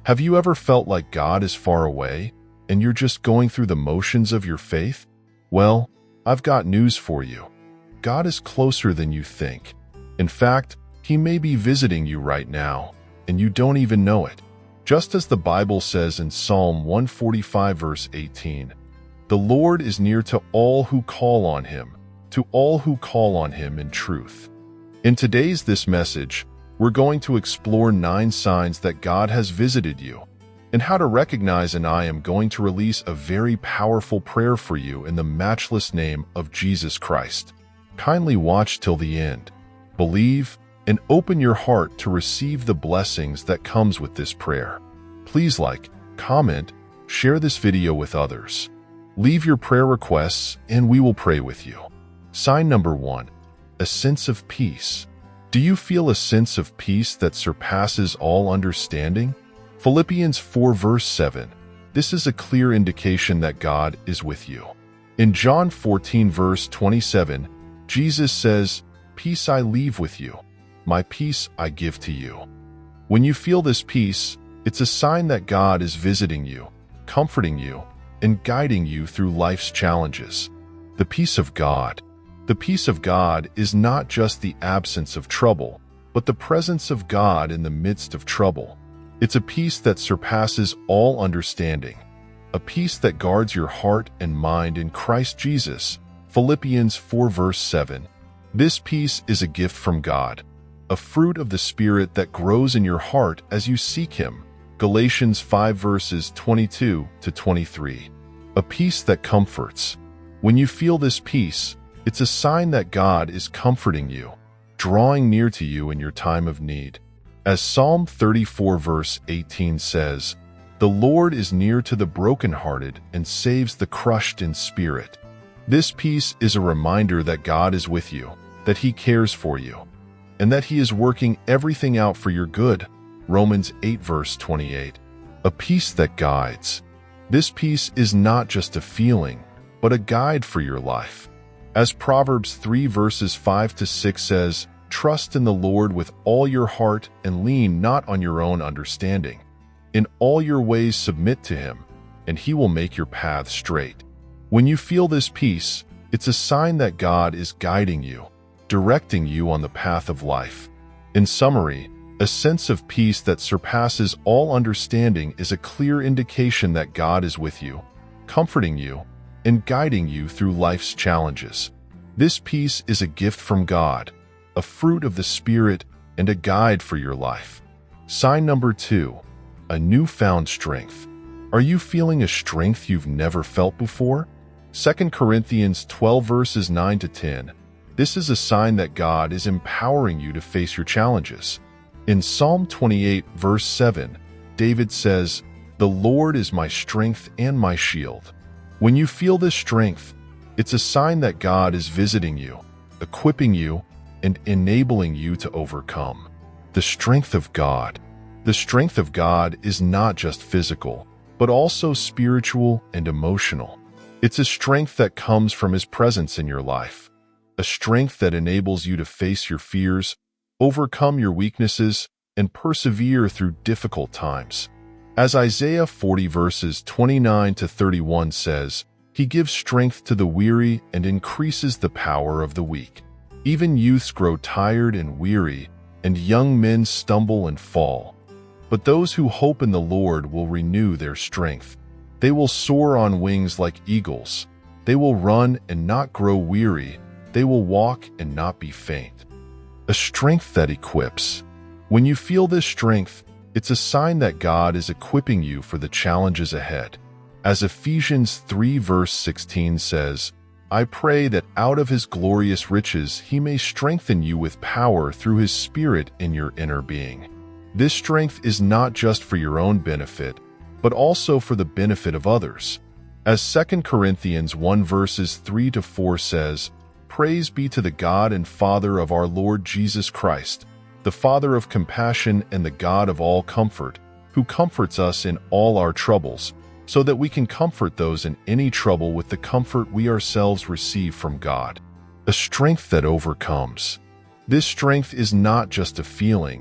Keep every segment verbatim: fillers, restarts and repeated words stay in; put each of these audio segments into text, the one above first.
Have you ever felt like God is far away and you're just going through the motions of your faith? Well, I've got news for you. God is closer than you think. In fact, He may be visiting you right now, and you don't even know it. Just as the Bible says in Psalm one forty-five verse eighteen, "The Lord is near to all who call on Him, to all who call on Him in truth." In today's This Message, we're going to explore nine signs that God has visited you, and how to recognize, and I am going to release a very powerful prayer for you in the matchless name of Jesus Christ. Kindly watch till the end. Believe and open your heart to receive the blessings that comes with this prayer. Please like, comment, share this video with others. Leave your prayer requests and we will pray with you. Sign number one, a sense of peace. Do you feel a sense of peace that surpasses all understanding? Philippians four verse seven. This is a clear indication that God is with you. In John fourteen verse twenty-seven, Jesus says, "Peace I leave with you. My peace I give to you." When you feel this peace, it's a sign that God is visiting you, comforting you, and guiding you through life's challenges. The peace of God. The peace of God is not just the absence of trouble, but the presence of God in the midst of trouble. It's a peace that surpasses all understanding, a peace that guards your heart and mind in Christ Jesus. Philippians four verse seven. This peace is a gift from God, a fruit of the Spirit that grows in your heart as you seek Him. Galatians five verses twenty-two to twenty-three. A peace that comforts. When you feel this peace, it's a sign that God is comforting you, drawing near to you in your time of need. As Psalm thirty-four verse eighteen says, "The Lord is near to the brokenhearted and saves the crushed in spirit." This peace is a reminder that God is with you, that He cares for you, and that He is working everything out for your good. Romans eight verse twenty-eight. A peace that guides. This peace is not just a feeling, but a guide for your life. As Proverbs three verses five to six says, "Trust in the Lord with all your heart and lean not on your own understanding. In all your ways submit to Him, and He will make your path straight." When you feel this peace, it's a sign that God is guiding you, directing you on the path of life. In summary, a sense of peace that surpasses all understanding is a clear indication that God is with you, comforting you, and guiding you through life's challenges. This peace is a gift from God, a fruit of the Spirit, and a guide for your life. Sign number two, a newfound strength. Are you feeling a strength you've never felt before? Second Corinthians twelve verses nine to ten. This is a sign that God is empowering you to face your challenges. In Psalm twenty-eight verse seven, David says, "The Lord is my strength and my shield." When you feel this strength, it's a sign that God is visiting you, equipping you, and enabling you to overcome. The strength of God. The strength of God is not just physical, but also spiritual and emotional. It's a strength that comes from His presence in your life, a strength that enables you to face your fears, overcome your weaknesses, and persevere through difficult times. As Isaiah forty verses twenty-nine to thirty-one says, "He gives strength to the weary and increases the power of the weak. Even youths grow tired and weary, and young men stumble and fall. But those who hope in the Lord will renew their strength. They will soar on wings like eagles. They will run and not grow weary. They will walk and not be faint." A strength that equips. When you feel this strength, it's a sign that God is equipping you for the challenges ahead. As Ephesians three verse sixteen says, "I pray that out of His glorious riches He may strengthen you with power through His Spirit in your inner being." This strength is not just for your own benefit, but also for the benefit of others. As Second Corinthians one verses three to four says, "Praise be to the God and Father of our Lord Jesus Christ, the Father of compassion and the God of all comfort, who comforts us in all our troubles, so that we can comfort those in any trouble with the comfort we ourselves receive from God." A strength that overcomes. This strength is not just a feeling,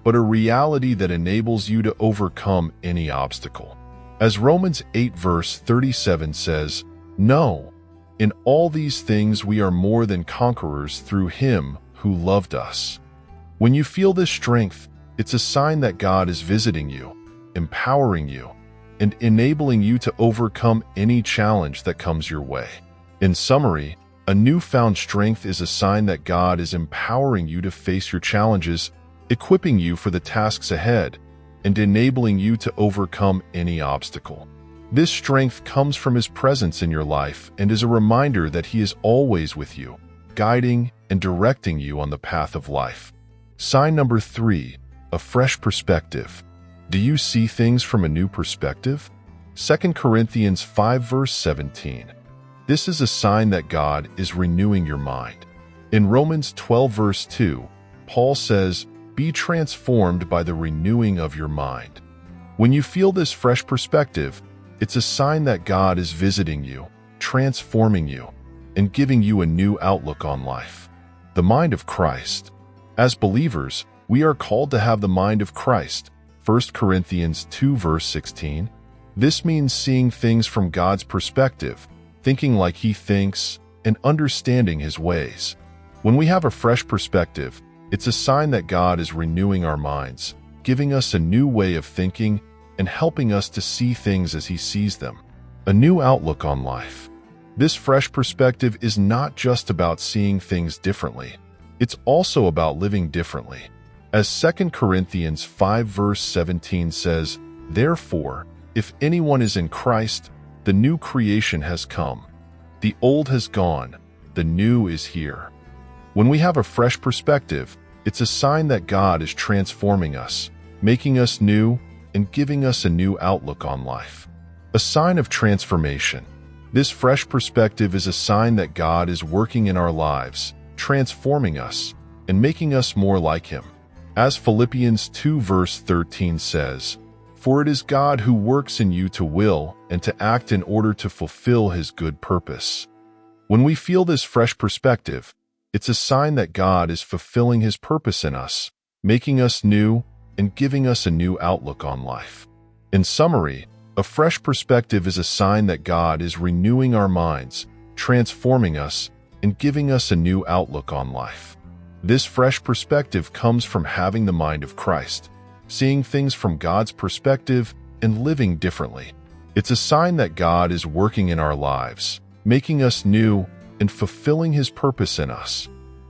but a reality that enables you to overcome any obstacle. As Romans eight verse thirty-seven says, "No, in all these things we are more than conquerors through him who loved us." When you feel this strength, it's a sign that God is visiting you, empowering you, and enabling you to overcome any challenge that comes your way. In summary, a newfound strength is a sign that God is empowering you to face your challenges, equipping you for the tasks ahead, and enabling you to overcome any obstacle. This strength comes from His presence in your life and is a reminder that He is always with you, guiding and directing you on the path of life. Sign number three, a fresh perspective. Do you see things from a new perspective? Second Corinthians five verse seventeen. This is a sign that God is renewing your mind. In Romans twelve verse two, Paul says, "Be transformed by the renewing of your mind." When you feel this fresh perspective, it's a sign that God is visiting you, transforming you, and giving you a new outlook on life. The mind of Christ. As believers, we are called to have the mind of Christ. First Corinthians two verse sixteen. This means seeing things from God's perspective, thinking like He thinks, and understanding His ways. When we have a fresh perspective, it's a sign that God is renewing our minds, giving us a new way of thinking, and helping us to see things as He sees them. A new outlook on life. This fresh perspective is not just about seeing things differently. It's also about living differently. As Second Corinthians five verse seventeen says, "Therefore, if anyone is in Christ, the new creation has come. The old has gone, the new is here." When we have a fresh perspective, it's a sign that God is transforming us, making us new, and giving us a new outlook on life. A sign of transformation. This fresh perspective is a sign that God is working in our lives, transforming us, and making us more like Him. As Philippians two verse thirteen says, "For it is God who works in you to will and to act in order to fulfill His good purpose." When we feel this fresh perspective, it's a sign that God is fulfilling His purpose in us, making us new, and giving us a new outlook on life. In summary, a fresh perspective is a sign that God is renewing our minds, transforming us, and giving us a new outlook on life. This fresh perspective comes from having the mind of Christ, seeing things from God's perspective, and living differently. It's a sign that God is working in our lives, making us new, and fulfilling His purpose in us.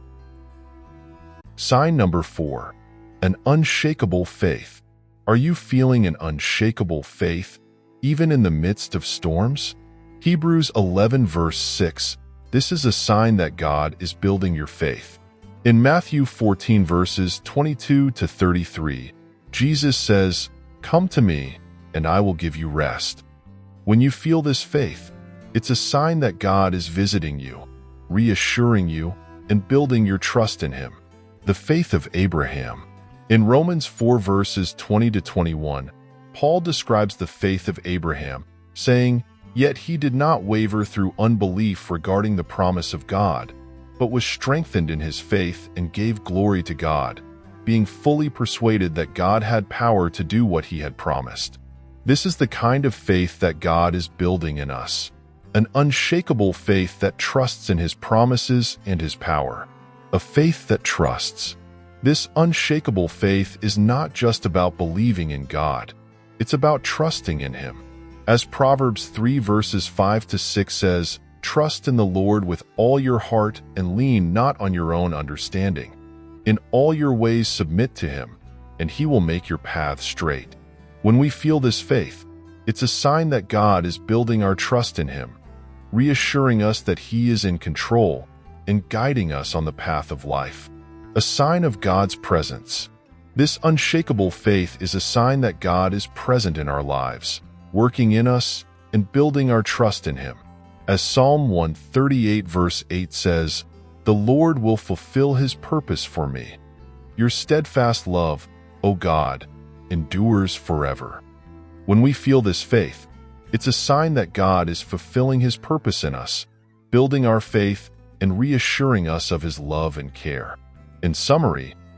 Sign number four, an unshakable faith. Are you feeling an unshakable faith, even in the midst of storms? Hebrews eleven verse six. This is a sign that God is building your faith. In Matthew fourteen verses twenty-two to thirty-three, Jesus says, "Come to me, and I will give you rest." When you feel this faith, it's a sign that God is visiting you, reassuring you, and building your trust in Him. The faith of Abraham. In Romans four verses twenty to twenty-one, Paul describes the faith of Abraham, saying, "Yet he did not waver through unbelief regarding the promise of God, but was strengthened in his faith and gave glory to God, being fully persuaded that God had power to do what He had promised." This is the kind of faith that God is building in us, an unshakable faith that trusts in His promises and His power. A faith that trusts. This unshakable faith is not just about believing in God, it's about trusting in Him. As Proverbs three verses five to six says, "Trust in the Lord with all your heart and lean not on your own understanding. In all your ways submit to Him, and He will make your path straight." When we feel this faith, it's a sign that God is building our trust in Him, reassuring us that He is in control and guiding us on the path of life. A sign of God's presence. This unshakable faith is a sign that God is present in our lives, working in us and building our trust in Him. As Psalm one thirty-eight verse eight says, "The Lord will fulfill His purpose for me. Your steadfast love, O God, endures forever." When we feel this faith, it's a sign that God is fulfilling His purpose in us, building our faith and reassuring us of His love and care. In summary,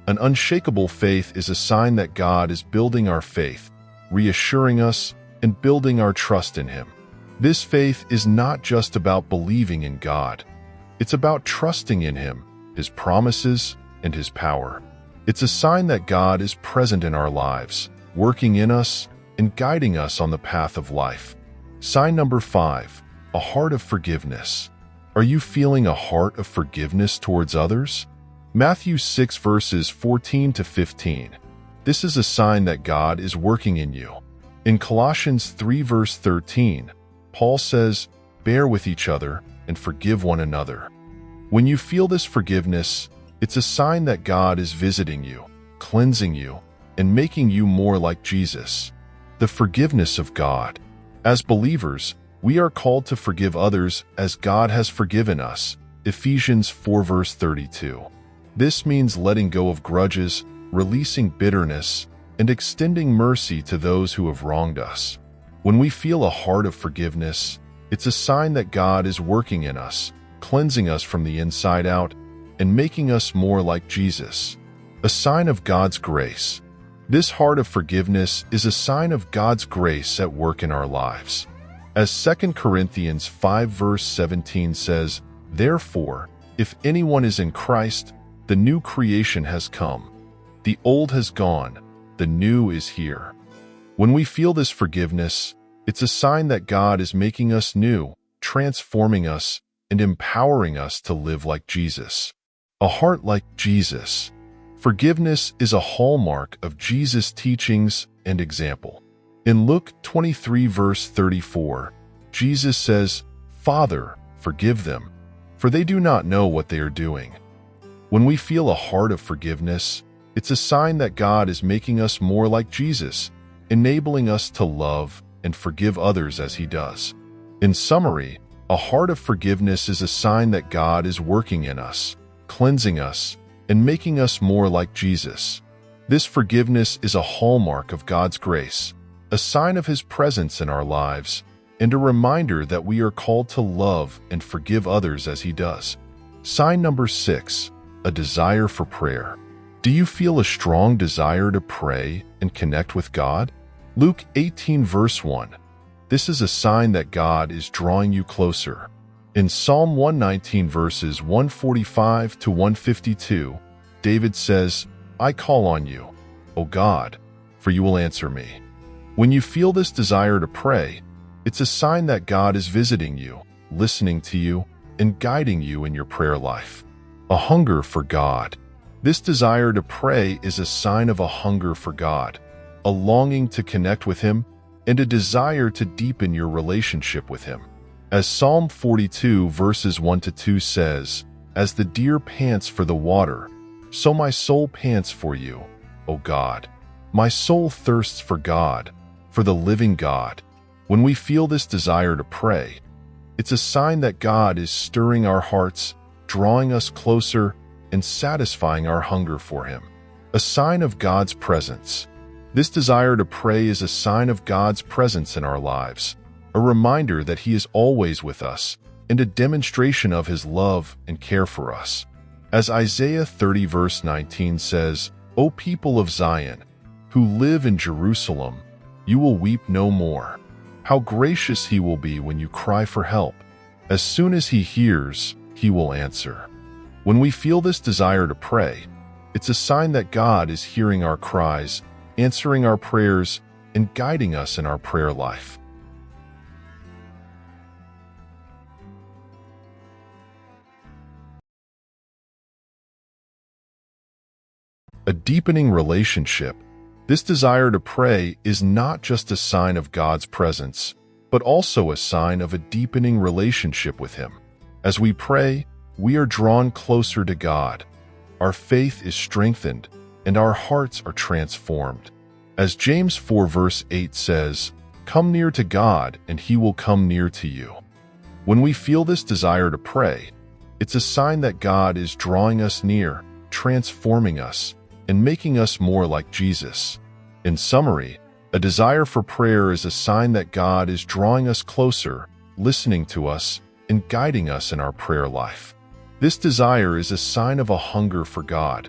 An unshakable faith is a sign that God is building our faith, reassuring us, and building our trust in Him. This faith is not just about believing in God. It's about trusting in Him, His promises, and His power. It's a sign that God is present in our lives, working in us and guiding us on the path of life. Sign number five, a heart of forgiveness. Are you feeling a heart of forgiveness towards others? Matthew six verses fourteen to fifteen. This is a sign that God is working in you. In Colossians three verse thirteen, Paul says, "Bear with each other and forgive one another." When you feel this forgiveness, it's a sign that God is visiting you, cleansing you, and making you more like Jesus. The forgiveness of God. As believers, we are called to forgive others as God has forgiven us. Ephesians four verse thirty-two. This means letting go of grudges, releasing bitterness, and extending mercy to those who have wronged us. When we feel a heart of forgiveness, it's a sign that God is working in us, cleansing us from the inside out, and making us more like Jesus. A sign of God's grace. This heart of forgiveness is a sign of God's grace at work in our lives. As Second Corinthians five verse seventeen says, "Therefore, if anyone is in Christ, the new creation has come. The old has gone, the new is here." When we feel this forgiveness, it's a sign that God is making us new, transforming us, and empowering us to live like Jesus. A heart like Jesus. Forgiveness is a hallmark of Jesus' teachings and example. In Luke twenty-three verse thirty-four, Jesus says, "Father, forgive them, for they do not know what they are doing." When we feel a heart of forgiveness, it's a sign that God is making us more like Jesus, enabling us to love and forgive others as He does. In summary, a heart of forgiveness is a sign that God is working in us, cleansing us, and making us more like Jesus. This forgiveness is a hallmark of God's grace, a sign of His presence in our lives, and a reminder that we are called to love and forgive others as He does. Sign number six, a desire for prayer. Do you feel a strong desire to pray and connect with God? Luke eighteen verse one. This is a sign that God is drawing you closer. In Psalm one nineteen verses one forty-five to one fifty-two, David says, "I call on you, O God, for you will answer me." When you feel this desire to pray, it's a sign that God is visiting you, listening to you, and guiding you in your prayer life. A hunger for God. This desire to pray is a sign of a hunger for God, a longing to connect with Him, and a desire to deepen your relationship with Him. As Psalm forty-two verses one to two says, "As the deer pants for the water, so my soul pants for you, O God. My soul thirsts for God, for the living God." When we feel this desire to pray, it's a sign that God is stirring our hearts, drawing us closer, and satisfying our hunger for Him. A sign of God's presence. This desire to pray is a sign of God's presence in our lives, a reminder that He is always with us, and a demonstration of His love and care for us. As Isaiah thirty verse nineteen says, "O people of Zion, who live in Jerusalem, you will weep no more. How gracious He will be when you cry for help. As soon as He hears, He will answer." When we feel this desire to pray, it's a sign that God is hearing our cries, answering our prayers, and guiding us in our prayer life. A deepening relationship. This desire to pray is not just a sign of God's presence, but also a sign of a deepening relationship with Him. As we pray, we are drawn closer to God. Our faith is strengthened, and our hearts are transformed. As James four verse eight says, "Come near to God, and He will come near to you." When we feel this desire to pray, it's a sign that God is drawing us near, transforming us, and making us more like Jesus. In summary, a desire for prayer is a sign that God is drawing us closer, listening to us, and guiding us in our prayer life. This desire is a sign of a hunger for God,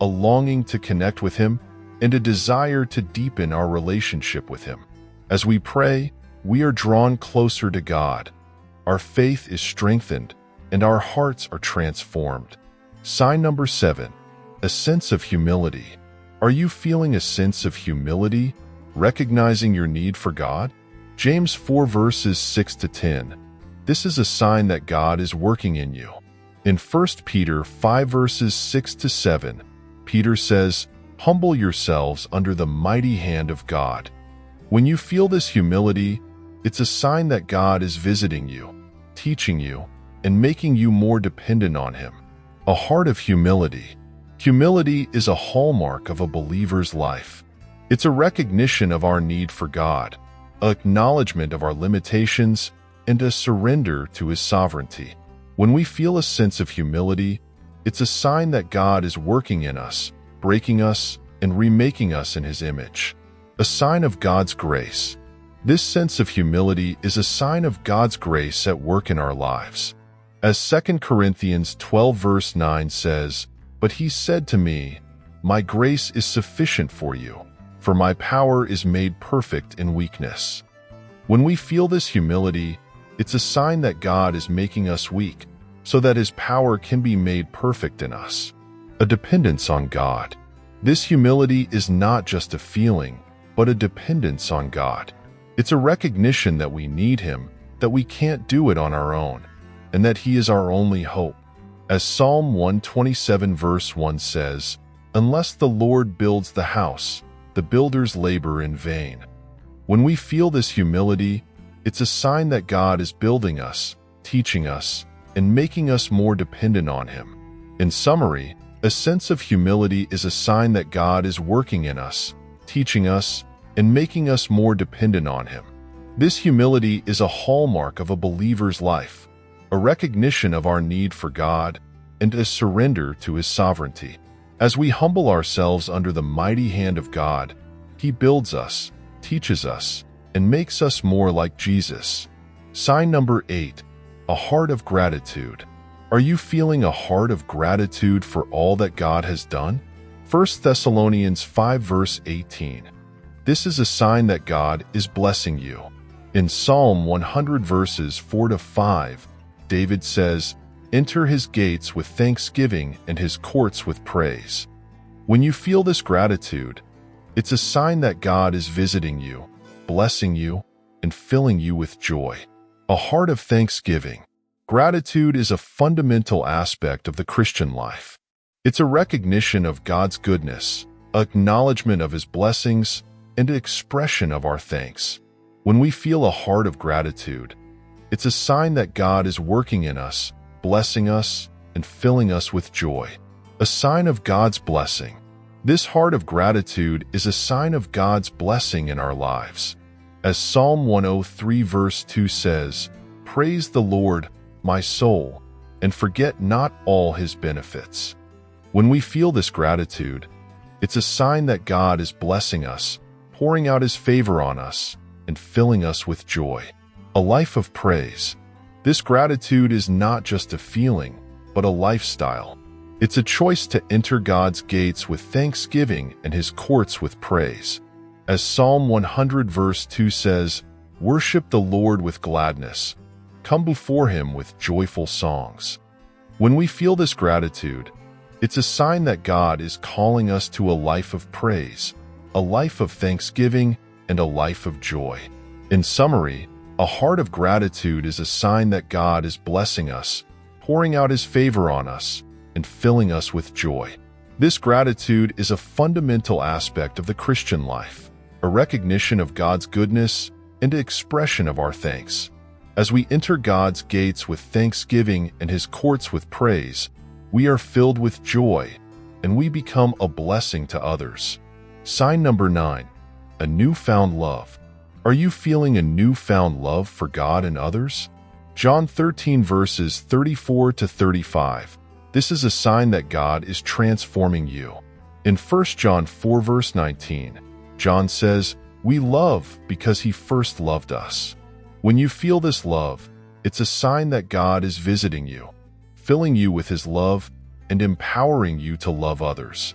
a longing to connect with Him, and a desire to deepen our relationship with Him. As we pray, we are drawn closer to God. Our faith is strengthened, and our hearts are transformed. Sign number seven, a sense of humility. Are you feeling a sense of humility, recognizing your need for God? James four verses six to ten. This is a sign that God is working in you. In First Peter five verses six to seven, Peter says, "Humble yourselves under the mighty hand of God." When you feel this humility, it's a sign that God is visiting you, teaching you, and making you more dependent on Him. A heart of humility. Humility is a hallmark of a believer's life. It's a recognition of our need for God, an acknowledgement of our limitations, and a surrender to His sovereignty. When we feel a sense of humility, it's a sign that God is working in us, breaking us, and remaking us in His image. A sign of God's grace. This sense of humility is a sign of God's grace at work in our lives. As Second Corinthians twelve verse nine says, "But He said to me, My grace is sufficient for you, for my power is made perfect in weakness." When we feel this humility, it's a sign that God is making us weak, so that His power can be made perfect in us. A dependence on God. This humility is not just a feeling, but a dependence on God. It's a recognition that we need Him, that we can't do it on our own, and that He is our only hope. As Psalm one twenty-seven verse one says, "Unless the Lord builds the house, the builders labor in vain." When we feel this humility, it's a sign that God is building us, teaching us, and making us more dependent on Him. In summary, a sense of humility is a sign that God is working in us, teaching us, and making us more dependent on Him. This humility is a hallmark of a believer's life, a recognition of our need for God, and a surrender to His sovereignty. As we humble ourselves under the mighty hand of God, He builds us, teaches us, and makes us more like Jesus. Sign number eight, a heart of gratitude. Are you feeling a heart of gratitude for all that God has done? First Thessalonians five verse eighteen. This is a sign that God is blessing you. In Psalm one hundred verses four to five, David says, "Enter His gates with thanksgiving and His courts with praise." When you feel this gratitude, it's a sign that God is visiting you, blessing you, and filling you with joy. A heart of thanksgiving. Gratitude is a fundamental aspect of the Christian life. It's a recognition of God's goodness, acknowledgement of His blessings, and an expression of our thanks. When we feel a heart of gratitude, it's a sign that God is working in us, blessing us, and filling us with joy. A sign of God's blessing. This heart of gratitude is a sign of God's blessing in our lives. As Psalm one oh three verse two says, "Praise the Lord, my soul, and forget not all His benefits." When we feel this gratitude, it's a sign that God is blessing us, pouring out His favor on us, and filling us with joy. A life of praise. This gratitude is not just a feeling, but a lifestyle. It's a choice to enter God's gates with thanksgiving and His courts with praise. As Psalm one hundred verse two says, "Worship the Lord with gladness. Come before Him with joyful songs." When we feel this gratitude, it's a sign that God is calling us to a life of praise, a life of thanksgiving, and a life of joy. In summary, a heart of gratitude is a sign that God is blessing us, pouring out His favor on us, and filling us with joy. This gratitude is a fundamental aspect of the Christian life, a recognition of God's goodness and an expression of our thanks. As we enter God's gates with thanksgiving and His courts with praise, we are filled with joy, and we become a blessing to others. Sign number nine, a newfound love. Are you feeling a newfound love for God and others? John thirteen verses thirty-four to thirty-five. This is a sign that God is transforming you. In First John four verse nineteen, John says, "We love because He first loved us." When you feel this love, it's a sign that God is visiting you, filling you with His love, and empowering you to love others.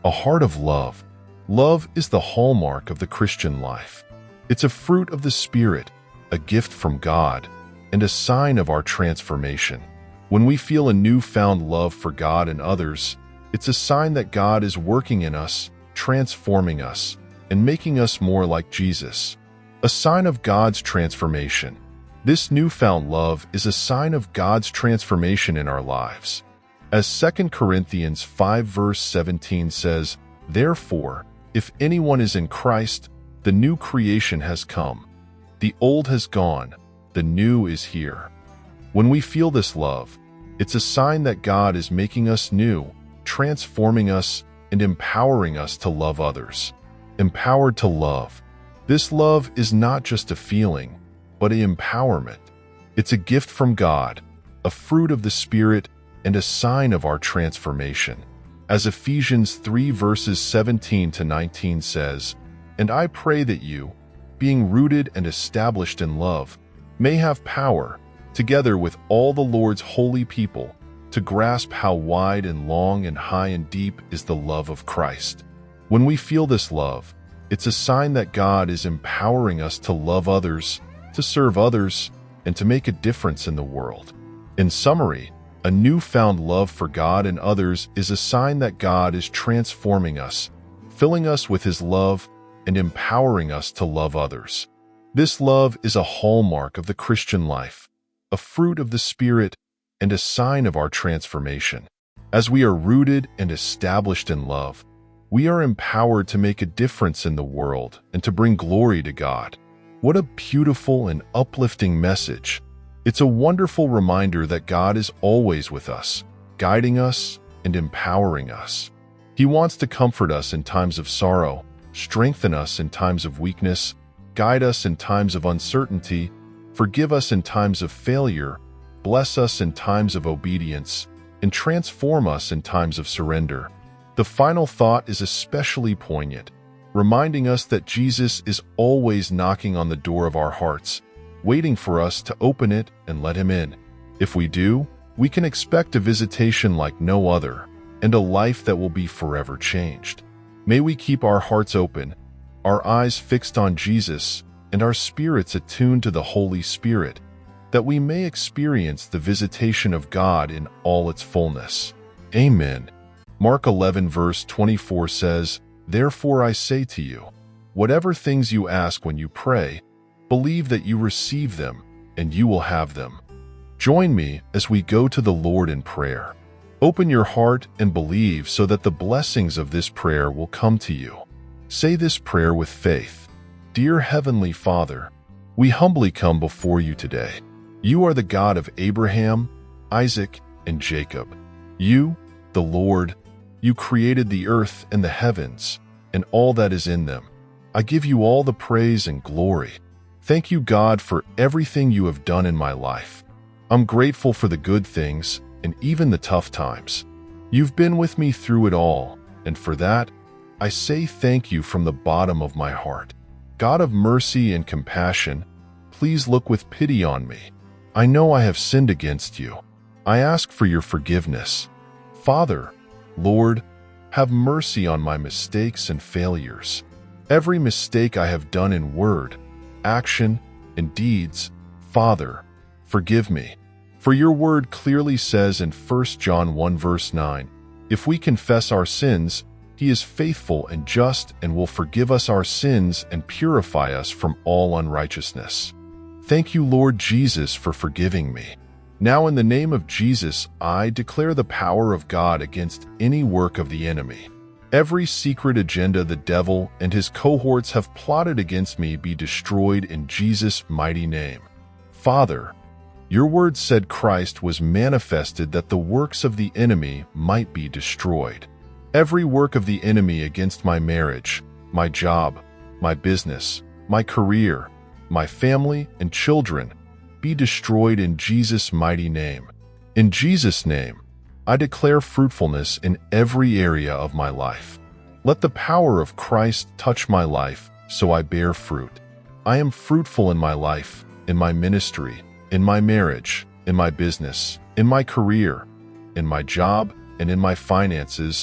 A heart of love. Love is the hallmark of the Christian life. It's a fruit of the Spirit, a gift from God, and a sign of our transformation. When we feel a newfound love for God and others, it's a sign that God is working in us, transforming us, and making us more like Jesus. A sign of God's transformation. This newfound love is a sign of God's transformation in our lives. As Second Corinthians five verse seventeen says, "Therefore, if anyone is in Christ, the new creation has come. The old has gone, the new is here." When we feel this love, it's a sign that God is making us new, transforming us, and empowering us to love others. Empowered to love. This love is not just a feeling, but an empowerment. It's a gift from God, a fruit of the Spirit, and a sign of our transformation. As Ephesians three verses seventeen to nineteen says, "And I pray that you, being rooted and established in love, may have power, together with all the Lord's holy people, to grasp how wide and long and high and deep is the love of Christ." When we feel this love, it's a sign that God is empowering us to love others, to serve others, and to make a difference in the world. In summary, a newfound love for God and others is a sign that God is transforming us, filling us with His love, and empowering us to love others. This love is a hallmark of the Christian life, a fruit of the Spirit, and a sign of our transformation. As we are rooted and established in love, we are empowered to make a difference in the world and to bring glory to God. What a beautiful and uplifting message. It's a wonderful reminder that God is always with us, guiding us and empowering us. He wants to comfort us in times of sorrow, strengthen us in times of weakness, guide us in times of uncertainty, forgive us in times of failure, bless us in times of obedience, and transform us in times of surrender. The final thought is especially poignant, reminding us that Jesus is always knocking on the door of our hearts, waiting for us to open it and let Him in. If we do, we can expect a visitation like no other, and a life that will be forever changed. May we keep our hearts open, our eyes fixed on Jesus, and our spirits attuned to the Holy Spirit, that we may experience the visitation of God in all its fullness. Amen. Mark eleven verse twenty-four says, "Therefore I say to you, whatever things you ask when you pray, believe that you receive them, and you will have them." Join me as we go to the Lord in prayer. Open your heart and believe so that the blessings of this prayer will come to you. Say this prayer with faith. Dear Heavenly Father, we humbly come before you today. You are the God of Abraham, Isaac, and Jacob. You, the Lord, you created the earth and the heavens, and all that is in them. I give you all the praise and glory. Thank you, God, for everything you have done in my life. I'm grateful for the good things and even the tough times. You've been with me through it all, and for that, I say thank you from the bottom of my heart. God of mercy and compassion, please look with pity on me. I know I have sinned against you. I ask for your forgiveness. Father, Lord, have mercy on my mistakes and failures. Every mistake I have done in word, action, and deeds, Father, forgive me. For your word clearly says in First John one verse nine, if we confess our sins, He is faithful and just and will forgive us our sins and purify us from all unrighteousness. Thank you, Lord Jesus, for forgiving me. Now in the name of Jesus, I declare the power of God against any work of the enemy. Every secret agenda the devil and his cohorts have plotted against me be destroyed in Jesus' mighty name. Father, your word said Christ was manifested that the works of the enemy might be destroyed. Every work of the enemy against my marriage, my job, my business, my career, my family and children, be destroyed in Jesus' mighty name. In Jesus' name, I declare fruitfulness in every area of my life. Let the power of Christ touch my life so I bear fruit. I am fruitful in my life, in my ministry, in my marriage, in my business, in my career, in my job, and in my finances,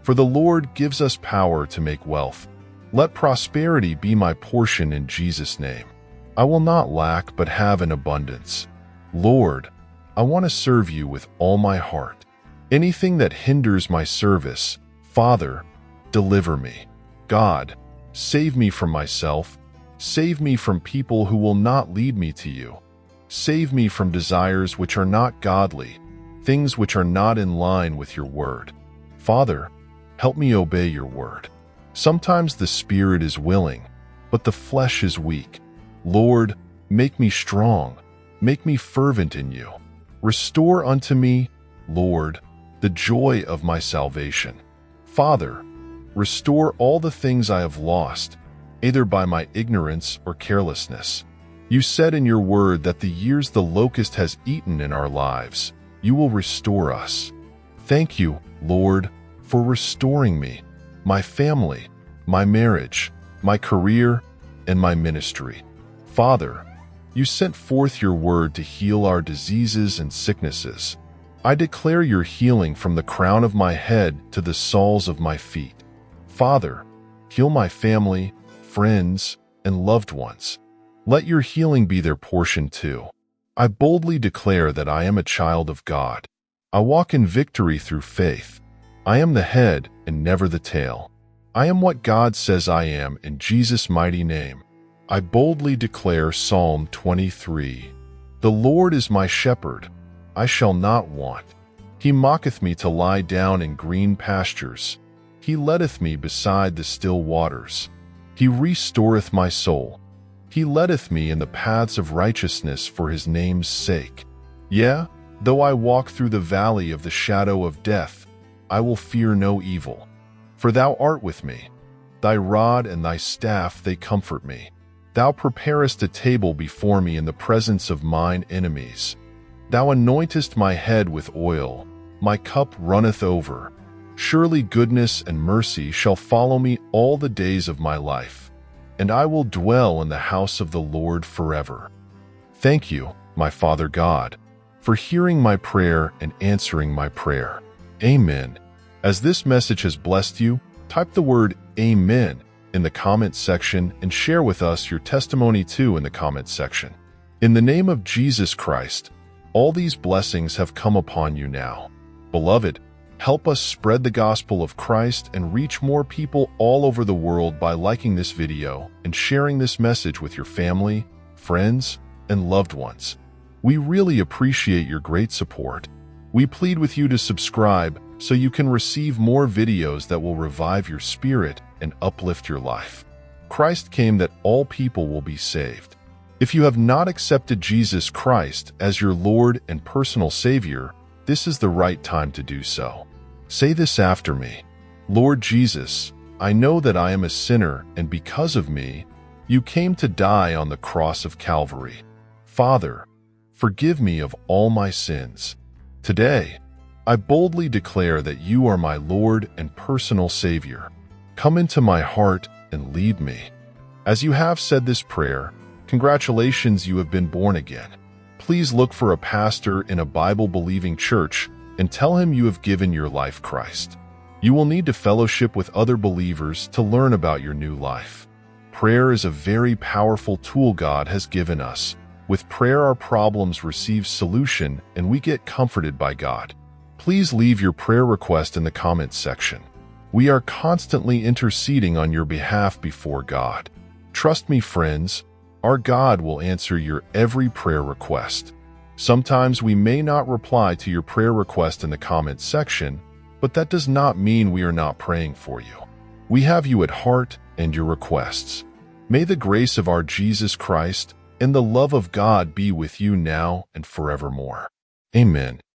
For the Lord gives us power to make wealth. Let prosperity be my portion in Jesus' name. I will not lack but have an abundance. Lord, I want to serve you with all my heart. Anything that hinders my service, Father, deliver me. God, save me from myself. Save me from people who will not lead me to you. Save me from desires which are not godly, things which are not in line with your word. Father, help me obey your word. Sometimes the spirit is willing, but the flesh is weak. Lord, make me strong. Make me fervent in you. Restore unto me, Lord, the joy of my salvation. Father, restore all the things I have lost, either by my ignorance or carelessness. You said in your word that the years the locust has eaten in our lives, you will restore us. Thank you, Lord, for restoring me, my family, my marriage, my career, and my ministry. Father, you sent forth your word to heal our diseases and sicknesses. I declare your healing from the crown of my head to the soles of my feet. Father, heal my family, friends, and loved ones. Let your healing be their portion too. I boldly declare that I am a child of God. I walk in victory through faith. I am the head and never the tail. I am what God says I am in Jesus' mighty name. I boldly declare Psalm twenty-three. The Lord is my shepherd, I shall not want. He maketh me to lie down in green pastures. He leadeth me beside the still waters. He restoreth my soul. He leadeth me in the paths of righteousness for his name's sake. Yea, though I walk through the valley of the shadow of death, I will fear no evil. For thou art with me. Thy rod and thy staff, they comfort me. Thou preparest a table before me in the presence of mine enemies. Thou anointest my head with oil, my cup runneth over. Surely goodness and mercy shall follow me all the days of my life, and I will dwell in the house of the Lord forever. Thank you, my Father God, for hearing my prayer and answering my prayer. Amen. As this message has blessed you, type the word Amen in the comment section and share with us your testimony too in the comment section. In the name of Jesus Christ, all these blessings have come upon you now. Beloved, help us spread the gospel of Christ and reach more people all over the world by liking this video and sharing this message with your family, friends, and loved ones. We really appreciate your great support. We plead with you to subscribe so you can receive more videos that will revive your spirit and uplift your life. Christ came that all people will be saved. If you have not accepted Jesus Christ as your Lord and personal Savior, this is the right time to do so. Say this after me. Lord Jesus, I know that I am a sinner, and because of me, you came to die on the cross of Calvary. Father, forgive me of all my sins. Today, I boldly declare that you are my Lord and personal Savior. Come into my heart and lead me. As you have said this prayer, congratulations, you have been born again. Please look for a pastor in a Bible-believing church and tell him you have given your life to Christ. You will need to fellowship with other believers to learn about your new life. Prayer is a very powerful tool God has given us. With prayer, our problems receive solution and we get comforted by God. Please leave your prayer request in the comments section. We are constantly interceding on your behalf before God. Trust me, friends, our God will answer your every prayer request. Sometimes we may not reply to your prayer request in the comments section, but that does not mean we are not praying for you. We have you at heart and your requests. May the grace of our Jesus Christ and the love of God be with you now and forevermore. Amen.